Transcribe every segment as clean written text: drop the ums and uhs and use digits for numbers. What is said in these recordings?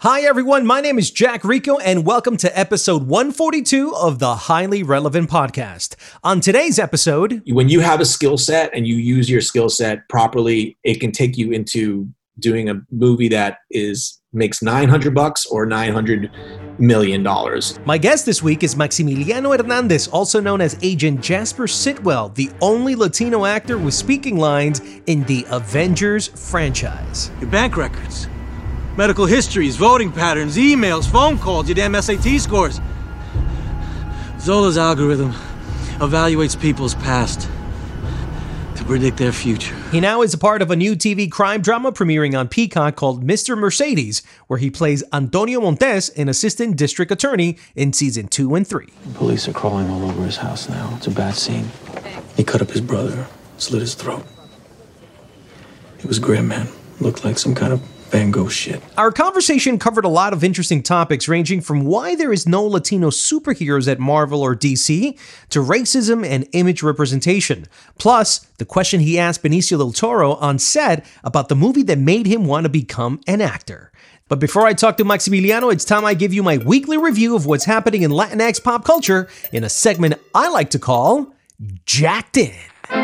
Hi everyone, my name is Jack Rico and welcome to episode 142 of the Highly Relevant Podcast. On today's episode, when you have a skill set and you use your skill set properly, it can take you into doing a movie that makes $900 or $900 million. My guest this week is Maximiliano Hernandez, also known as Agent Jasper Sitwell, the only Latino actor with speaking lines in the Avengers franchise. Your bank records, medical histories, voting patterns, emails, phone calls, your damn SAT scores. Zola's algorithm evaluates people's past to predict their future. He now is a part of a new TV crime drama premiering on Peacock called Mr. Mercedes, where he plays Antonio Montes, an assistant district attorney in season 2 and 3. Police are crawling all over his house now. It's a bad scene. He cut up his brother, slit his throat. He was grim, man. Looked like some kind of Van Gogh shit. Our conversation covered a lot of interesting topics ranging from why there is no Latino superheroes at Marvel or DC to racism and image representation. Plus, the question he asked Benicio del Toro on set about the movie that made him want to become an actor. But before I talk to Maximiliano, it's time I give you my weekly review of what's happening in Latinx pop culture in a segment I like to call Jacked In.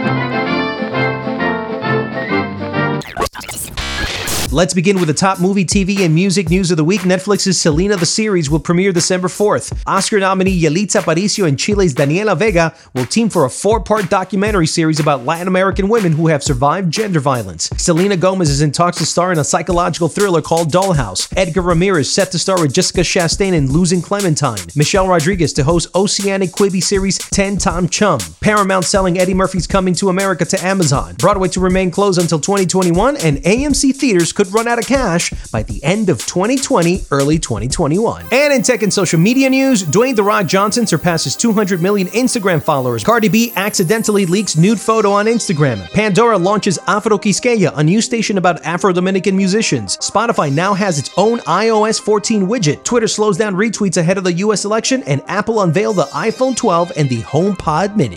Let's begin with the top movie, TV, and music news of the week. Netflix's Selena the series will premiere December 4th. Oscar nominee Yalitza Aparicio and Chile's Daniela Vega will team for a 4-part documentary series about Latin American women who have survived gender violence. Selena Gomez is in talks to star in a psychological thriller called Dollhouse. Edgar Ramirez set to star with Jessica Chastain in Losing Clementine. Michelle Rodriguez to host Oceanic Quibi series 10 Tom Chum. Paramount selling Eddie Murphy's Coming to America to Amazon. Broadway to remain closed until 2021, and AMC theaters could run out of cash by the end of 2020, early 2021. And in tech and social media news, Dwayne "The Rock" Johnson surpasses 200 million Instagram followers. Cardi B accidentally leaks nude photo on Instagram. Pandora launches Afro Quisqueya, a new station about Afro-Dominican musicians. Spotify now has its own iOS 14 widget. Twitter slows down retweets ahead of the US election, and Apple unveiled the iPhone 12 and the HomePod Mini.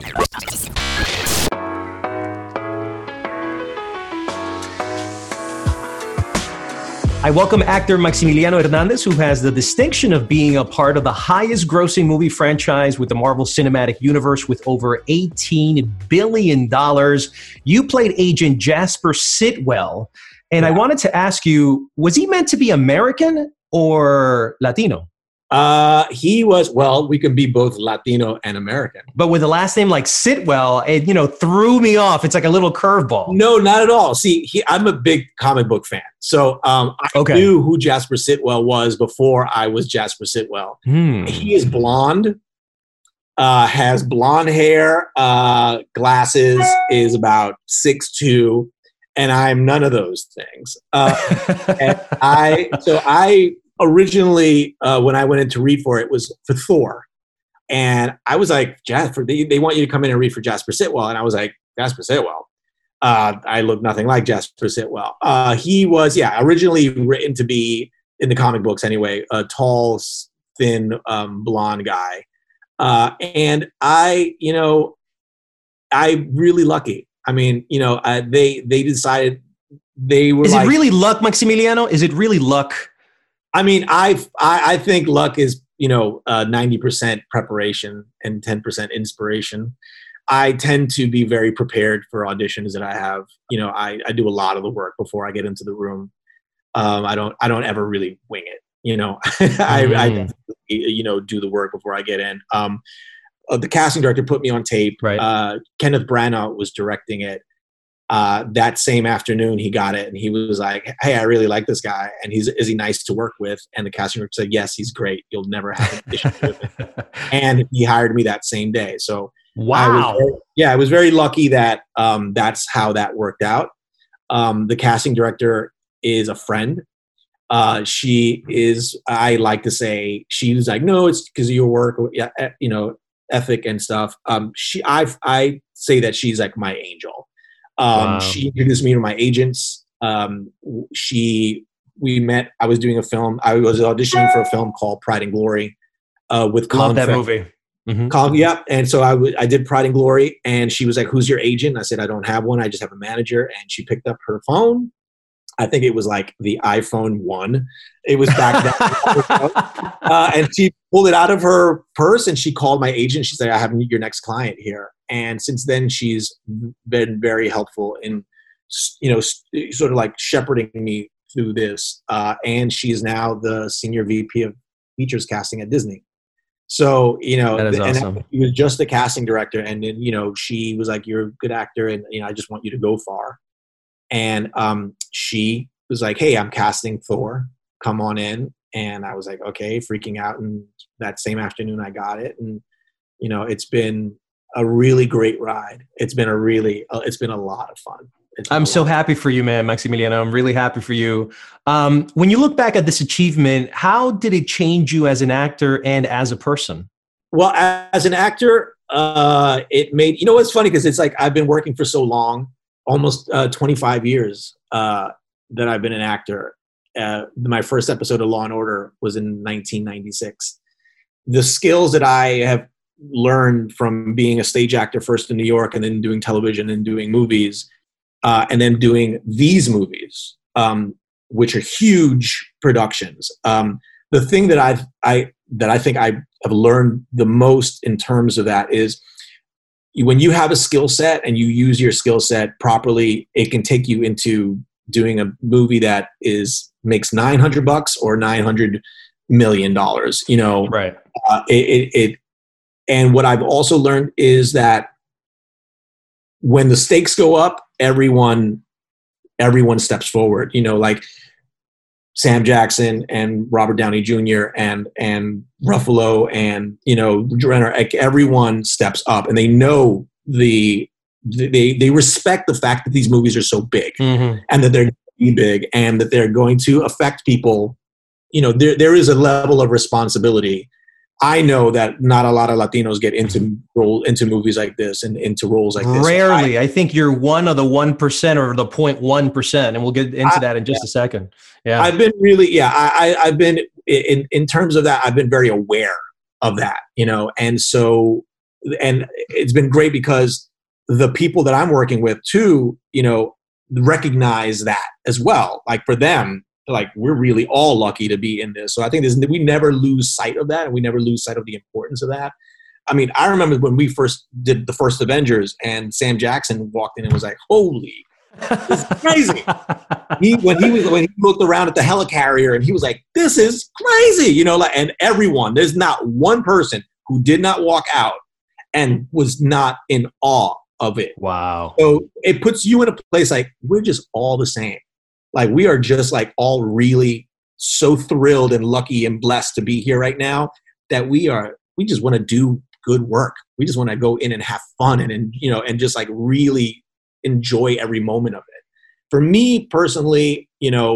I welcome actor Maximiliano Hernandez, who has the distinction of being a part of the highest grossing movie franchise with the Marvel Cinematic Universe with over $18 billion. You played Agent Jasper Sitwell, and I wanted to ask you, was he meant to be American or Latino? He was, well, we could be both Latino and American. But with a last name like Sitwell, it, threw me off. It's like a little curveball. No, not at all. See, I'm a big comic book fan. So I knew who Jasper Sitwell was before I was Jasper Sitwell. He is blonde, has blonde hair, glasses, is about 6'2", and I'm none of those things. And I originally, when I went in to read for it, was for Thor. And I was like, Jasper, they want you to come in and read for Jasper Sitwell. And I was like, Jasper Sitwell? I look nothing like Jasper Sitwell. He was, originally written to be, in the comic books anyway, a tall, thin, blonde guy. And I'm really lucky. I mean, they decided they were Is it really luck, Maximiliano? Is it really luck? I mean, I think luck is, 90% preparation and 10% inspiration. I tend to be very prepared for auditions that I have. I do a lot of the work before I get into the room. I don't ever really wing it. I do the work before I get in. The casting director put me on tape. Right. Kenneth Branagh was directing it. That same afternoon he got it and he was like, hey, I really like this guy. And is he nice to work with? And the casting director said, yes, he's great. You'll never have an issue with him. And he hired me that same day. So wow. I was very lucky that that's how that worked out. The casting director is a friend. She is, I like to say, she was like, no, it's because of your work, ethic and stuff. I say that she's like my angel. Wow. She introduced me to my agents. We met, I was doing a film. I was auditioning for a film called Pride and Glory, with Colin Love that Farrell. movie. Mm-hmm. Colin, yeah. And so I did Pride and Glory, and she was like, who's your agent? I said, I don't have one. I just have a manager. And she picked up her phone I think it was like the iPhone 1. It was back then. And she pulled it out of her purse and she called my agent. She said, I have your next client here. And since then, she's been very helpful in, sort of like shepherding me through this. And she is now the senior VP of features casting at Disney. So, that is awesome. She was just the casting director. And then, she was like, you're a good actor. And, I just want you to go far. And she was like, hey, I'm casting Thor. Come on in. And I was like, okay, freaking out. And that same afternoon, I got it. And, it's been a really great ride. It's been it's been a lot of fun. I'm so happy for you, man, Maximiliano. I'm really happy for you. When you look back at this achievement, how did it change you as an actor and as a person? Well, as an actor, it made, what's funny, because it's like I've been working for so long, almost 25 years that I've been an actor. My first episode of Law & Order was in 1996. The skills that I have learned from being a stage actor first in New York and then doing television and doing movies, and then doing these movies, which are huge productions. The thing that I think I have learned the most in terms of that is when you have a skill set and you use your skill set properly, it can take you into doing a movie that makes $900 or $900 million. Right. And what I've also learned is that when the stakes go up, everyone steps forward. Like Sam Jackson and Robert Downey Jr. and Ruffalo and Renner, like everyone steps up, and they know they respect the fact that these movies are so big, and that they're going to be big, and that they're going to affect people. There is a level of responsibility. I know that not a lot of Latinos get into movies like this and into roles like this. Rarely. I think you're one of the 1% or the 0.1%, and we'll get into that in just a second. Yeah, I've been really, I've been in terms of that. I've been very aware of that, and so, and it's been great because the people that I'm working with too, recognize that as well. Like for them, like we're really all lucky to be in this. So I think we never lose sight of that, and we never lose sight of the importance of that. I mean, I remember when we first did the first Avengers, and Sam Jackson walked in and was like, "Holy, this is crazy!" when he looked around at the helicarrier, and he was like, "This is crazy," and everyone. There's not one person who did not walk out and was not in awe of it. Wow. So it puts you in a place like we're just all the same. Like we are just like all really so thrilled and lucky and blessed to be here right now that we just want to do good work. We just want to go in and have fun and just like really enjoy every moment of it. For me personally,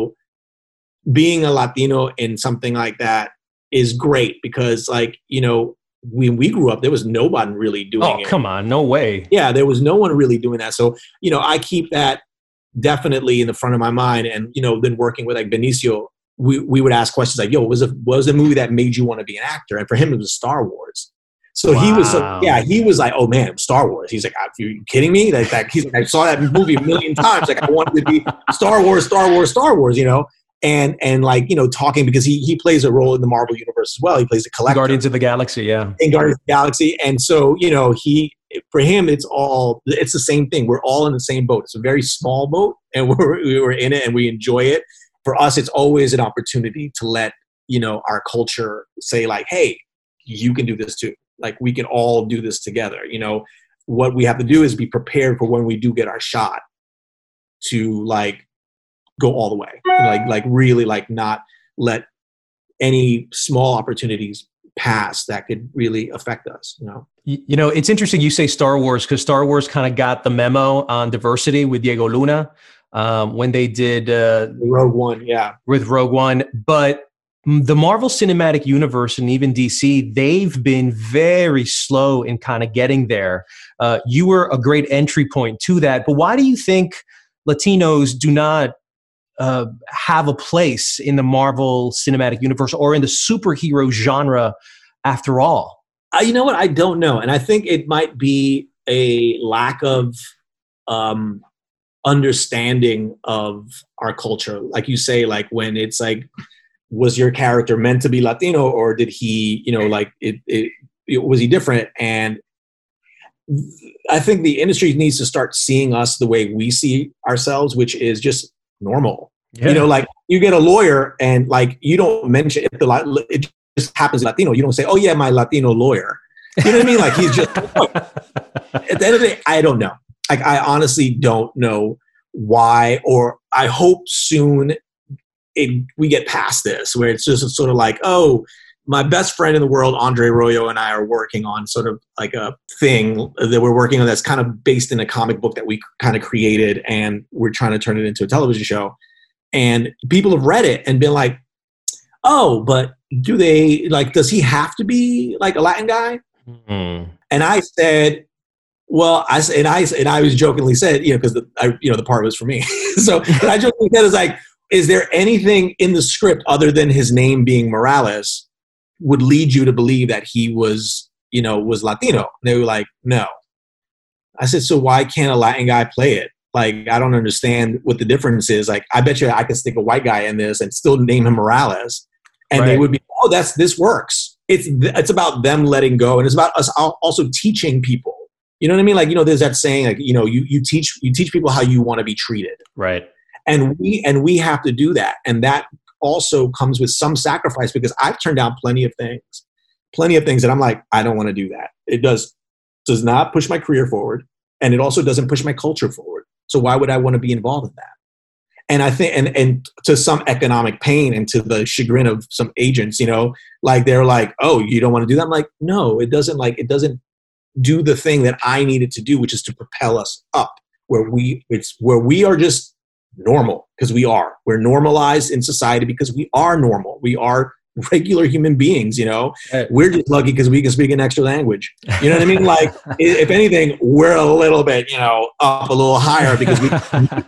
being a Latino in something like that is great because when we grew up, there was nobody really doing it. Oh, come on. No way. Yeah, there was no one really doing that. So, I keep that definitely in the front of my mind. And, then working with like Benicio, we would ask questions like, yo, what was a movie that made you want to be an actor? And for him, it was Star Wars. So he was like, oh man, Star Wars. He's like, are you kidding me? He's like, I saw that movie a million times. Like I wanted to be Star Wars, and like, talking because he plays a role in the Marvel universe as well. He plays a collector. Guardians of the Galaxy. Yeah. In Guardians of the Galaxy. And so, for him, it's the same thing. We're all in the same boat. It's a very small boat and we're in it and we enjoy it. For us, it's always an opportunity to let, our culture say like, hey, you can do this too. Like we can all do this together. What we have to do is be prepared for when we do get our shot to like go all the way. Like really like not let any small opportunities pass that could really affect us. It's interesting you say Star Wars because Star Wars kind of got the memo on diversity with Diego Luna when they did Rogue One. Yeah. With Rogue One. But the Marvel Cinematic Universe and even DC, they've been very slow in kind of getting there. You were a great entry point to that. But why do you think Latinos do not have a place in the Marvel Cinematic Universe or in the superhero genre after all? You know what? I don't know. And I think it might be a lack of understanding of our culture. Like you say, like when it's like, was your character meant to be Latino, or did he, you know, like was he different? And I think the industry needs to start seeing us the way we see ourselves, which is just normal. Yeah. You know, like you get a lawyer and like you don't mention it just happens Latino. You don't say, "Oh yeah, my Latino lawyer." You know what I mean? Like he's just at the end of the day, I don't know. Like I honestly don't know why, or I hope soon we get past this where it's just sort of like, oh, my best friend in the world, Andre Royo, and I are working on sort of like a thing that we're working on that's kind of based in a comic book that we kind of created, and we're trying to turn it into a television show. And people have read it and been like, oh, but does he have to be like a Latin guy? Mm-hmm. And I said, well, I was jokingly said, you know, because the part was for me. So but I jokingly said, is like, is there anything in the script other than his name being Morales would lead you to believe that he was Latino? And they were like, no. I said, so why can't a Latin guy play it? Like, I don't understand what the difference is. Like, I bet you I could stick a white guy in this and still name him Morales. And They would be, oh, this works. It's about them letting go. And it's about us also teaching people. You know what I mean? Like, you know, there's that saying, like, you know, you teach people how you want to be treated. Right. And we have to do that. And that also comes with some sacrifice, because I've turned down plenty of things that I'm like, I don't want to do that. It does not push my career forward. And it also doesn't push my culture forward. So why would I want to be involved in that? And I think, and to some economic pain and to the chagrin of some agents, you know, like they're like, oh, you don't want to do that? I'm like, no, it doesn't do the thing that I needed to do, which is to propel us up where we are just normal, because we're normalized in society because we are normal. We are regular human beings, you know. We're just lucky because we can speak an extra language. You know what I mean? Like, if anything, we're a little bit, you know, up a little higher because we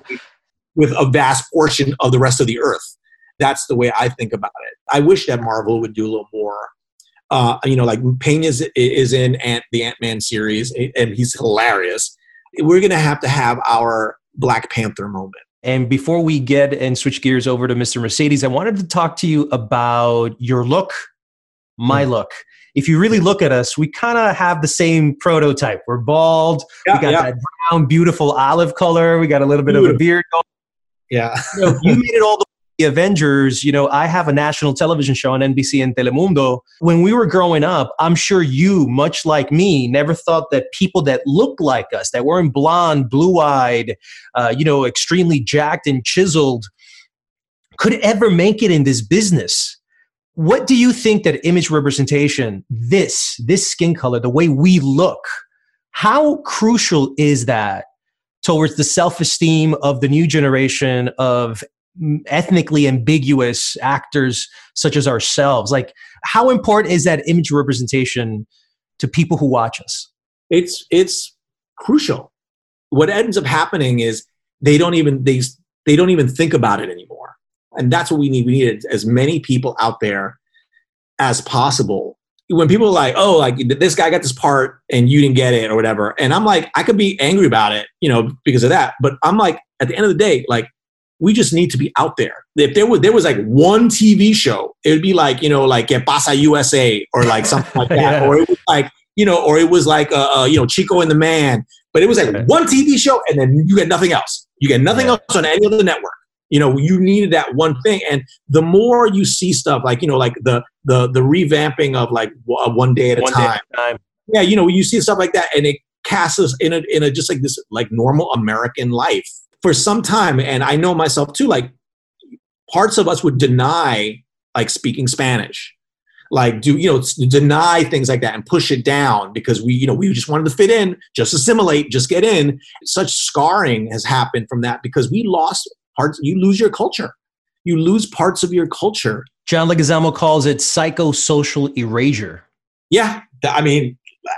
with a vast portion of the rest of the earth. That's the way I think about it. I wish that Marvel would do a little more. You know, like Payne is in the Ant-Man series, and he's hilarious. We're going to have our Black Panther moment. And before we get and switch gears over to Mr. Mercedes, I wanted to talk to you about your look, my look. If you really look at us, we kind of have the same prototype. We're bald. We got that brown, beautiful olive color. We got a little bit of a beard going. Yeah. You made it all the Avengers. You know, I have a national television show on NBC and Telemundo. When we were growing up, I'm sure you, much like me, never thought that people that looked like us, that weren't blonde, blue-eyed, you know, extremely jacked and chiseled, could ever make it in this business. What do you think that image representation, this skin color, the way we look, how crucial is that towards the self-esteem of the new generation of ethnically ambiguous actors such as ourselves? Like, how important is that image representation to people who watch us? It's crucial. What ends up happening is they don't even think about it anymore. And that's what we need. We need as many people out there as possible. When people are like, oh, like this guy got this part and you didn't get it or whatever. And I'm like, I could be angry about it, you know, because of that. But I'm like, at the end of the day, like, we just need to be out there. If there was like one TV show, it would be like, you know, like Que Pasa USA or like something like that. Yeah. Or it was like, you know, or it was like, you know, Chico and the Man. But it was like one TV show and then you get nothing else. You get nothing else on any other network. You know, you needed that one thing. And the more you see stuff like, you know, like the revamping of like One Day at a Time. Yeah, you know, you see stuff like that and it casts us in a just like this like normal American life. For some time, and I know myself too, like parts of us would deny like speaking Spanish, like deny things like that and push it down because we just wanted to fit in, just assimilate, just get in. Such scarring has happened from that because we lost parts. You lose your culture. You lose parts of your culture. John Leguizamo calls it psychosocial erasure. Yeah. I mean,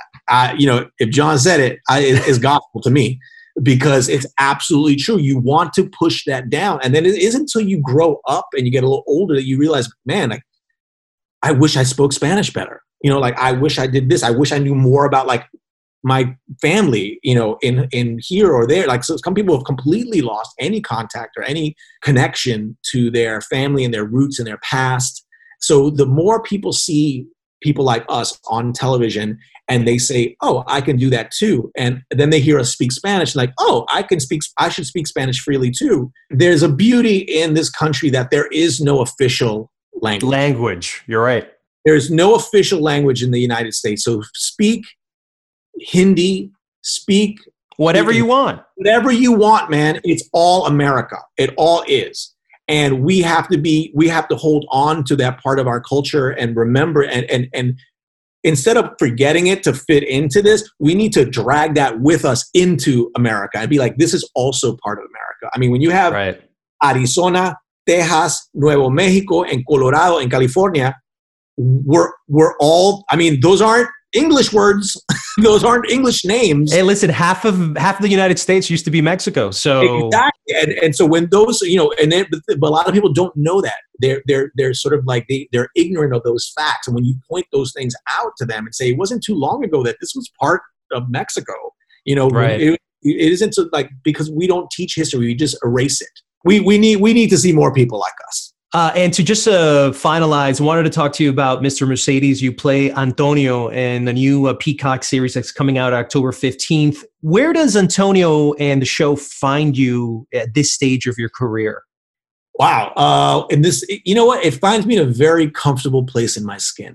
you know, if John said it, it's gospel to me. Because it's absolutely true. You want to push that down. And then it isn't until you grow up and you get a little older that you realize, man, like, I wish I spoke Spanish better. You know, like, I wish I did this. I wish I knew more about like my family, in here or there. Like, so some people have completely lost any contact or any connection to their family and their roots and their past. So the more people see people like us on television and they say, oh, I can do that too. And then they hear us speak Spanish, like, oh, I should speak Spanish freely too. There's a beauty in this country that there is no official language. You're right. There's no official language in the United States. So speak Hindi, speak whatever you want. Whatever you want, man. It's all America. It all is. And we have to hold on to that part of our culture and remember, and instead of forgetting it to fit into this, we need to drag that with us into America and be like, this is also part of America. I mean, when you have Arizona, Texas, Nuevo Mexico, and Colorado, and California, we're all, I mean, those aren't English words. Those aren't English names. Hey, listen, half of the United States used to be Mexico. So exactly, and so when those, but a lot of people don't know that. They're sort of like they're ignorant of those facts. And when you point those things out to them and say, it wasn't too long ago that this was part of Mexico, it isn't so, like, because we don't teach history, we just erase it. We need to see more people like us. And to just finalize, I wanted to talk to you about Mr. Mercedes. You play Antonio in the new Peacock series that's coming out October 15th. Where does Antonio and the show find you at this stage of your career? Wow. And this, you know what? It finds me in a very comfortable place in my skin.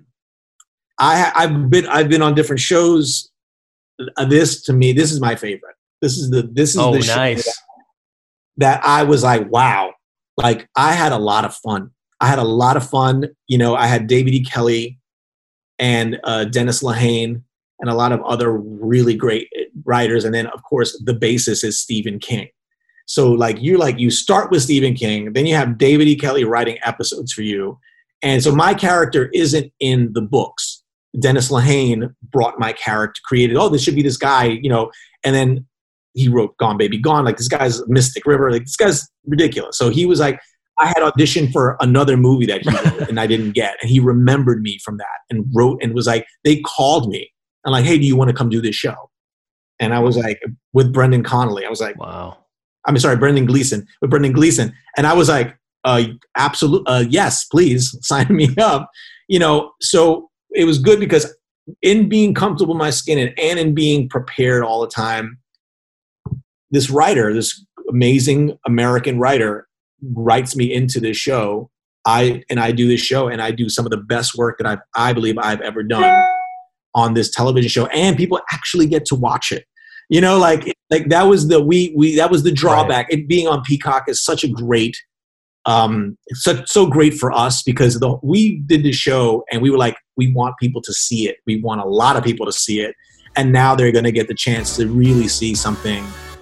I've been on different shows. This, to me, this is my favorite. This is the nice. show that I was like, wow. Like, I had a lot of fun. I had David E. Kelley and Dennis Lehane and a lot of other really great writers. And then, of course, the basis is Stephen King. So, you start with Stephen King, then you have David E. Kelley writing episodes for you. And so my character isn't in the books. Dennis Lehane brought my character, created, this should be this guy, and then he wrote Gone Baby Gone. Like, this guy's Mystic River. Like, this guy's ridiculous. So he was like, I had auditioned for another movie that he wrote and I didn't get. And he remembered me from that and wrote and was like, they called me and like, hey, do you want to come do this show? And I was like, with Brendan Connolly. I was like, wow. Brendan Gleeson. With Brendan Gleeson. And I was like, absolutely, yes, please sign me up. So it was good because in being comfortable in my skin and in being prepared all the time, this writer, this amazing American writer, writes me into this show. I do this show, and I do some of the best work that I believe I've ever done on this television show, and people actually get to watch it. That was the drawback. Right. It being on Peacock is such a great, so great for us because we did the show and we were like, we want people to see it. We want a lot of people to see it, and now they're going to get the chance to really see something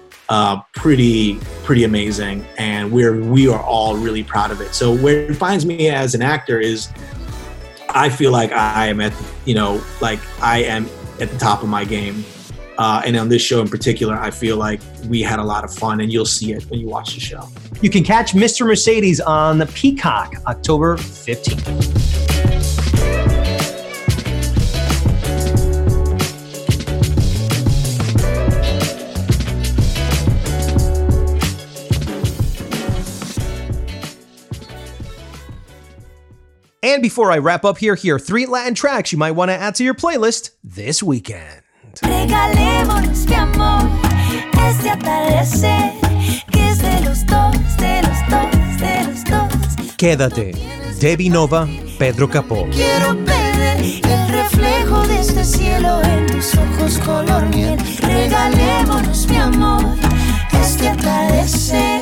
pretty amazing, and we are all really proud of it. So where it finds me as an actor is I feel like I am at the top of my game, and on this show in particular I feel like we had a lot of fun, and you'll see it when you watch the show. You can catch Mr. Mercedes on the Peacock October 15th. And before I wrap up here are 3 Latin tracks you might want to add to your playlist this weekend. Regalémonos, mi amor, este atardecer, que es de los dos, de los dos, de los dos. Quédate, Debbie Nova, Pedro Capó. Quiero perder el reflejo de este cielo en tus ojos color miel. Regalémonos, mi amor, este atardecer.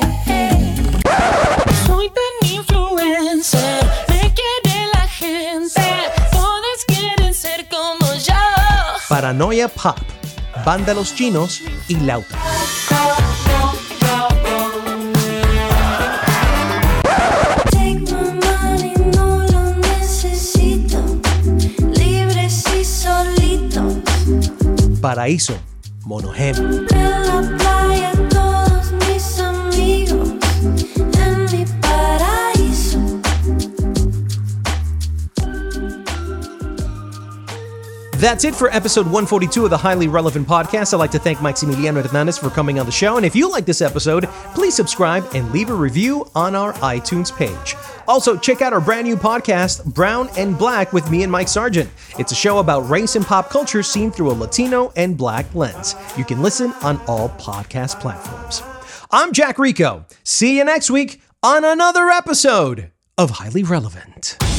Soy tan influencer. Paranoia Pop, Banda Los Chinos y Lauta. Take my money, no lo necesito, libres y solitos. Paraíso, Monogem. En la playa todos mis amigos, en mi paraíso. That's it for episode 142 of the Highly Relevant Podcast. I'd like to thank Maximiliano Hernandez for coming on the show. And if you like this episode, please subscribe and leave a review on our iTunes page. Also, check out our brand new podcast, Brown and Black, with me and Mike Sargent. It's a show about race and pop culture seen through a Latino and Black lens. You can listen on all podcast platforms. I'm Jack Rico. See you next week on another episode of Highly Relevant.